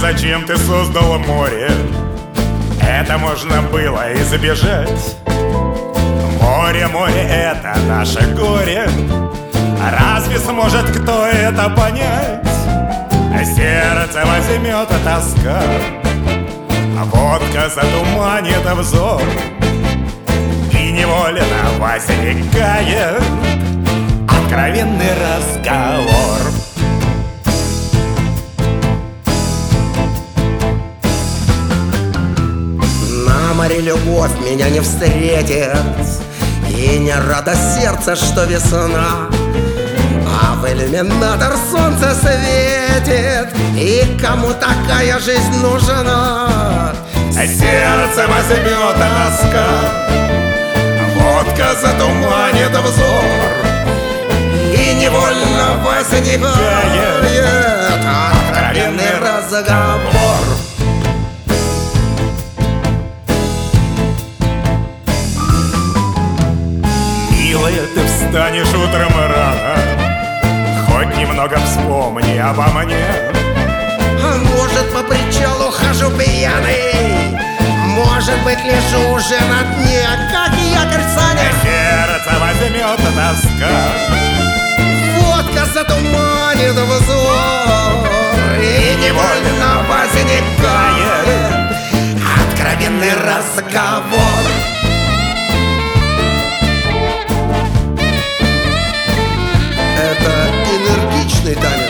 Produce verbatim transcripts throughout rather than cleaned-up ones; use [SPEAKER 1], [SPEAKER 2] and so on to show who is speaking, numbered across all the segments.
[SPEAKER 1] зачем ты создал море? Это можно было избежать. Море, море, это наше горе. Разве сможет кто это понять? Сердце возьмет тоска, водка затуманит взор, и невольно возникает откровенный разговор.
[SPEAKER 2] На море любовь меня не встретит, и не радость сердца, что весна. А в иллюминатор солнце светит, и кому такая жизнь нужна?
[SPEAKER 1] Сердце возьмет тоска, водка затуманит взор,
[SPEAKER 2] и невольно возникает откровенный разговор.
[SPEAKER 1] Милая, ты встанешь утром рано, хоть немного вспомни обо мне.
[SPEAKER 2] А может, по причалу хожу пьяный, может быть, лежу уже на дне, как якорь в санях.
[SPEAKER 1] Сердце возьмет тоска,
[SPEAKER 2] Водка затуманит взор, и невольно возникает откровенный разговор. Это энергичный танец.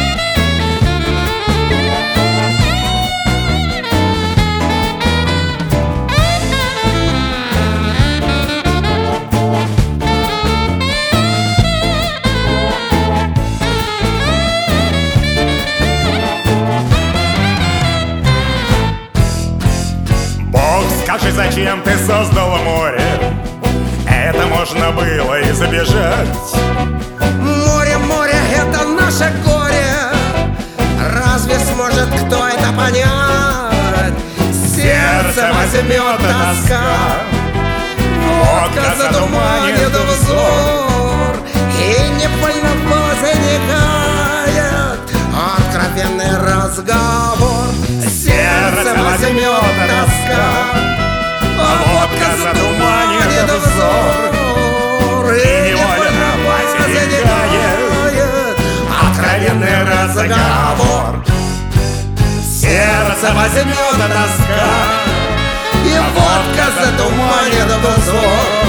[SPEAKER 1] Бог, скажи, зачем ты создал море? Это можно было избежать.
[SPEAKER 2] Море, море, это наше горе. Разве сможет кто это понять? Сердце возьмет тоска, водка затуманит взор, и невольно возникает откровенный разговор. Сердце возьмет тоска, водка затуманит взор, и невольно возникает откровенный разговор. Сердце возьмет тоска, и водка затуманит взор,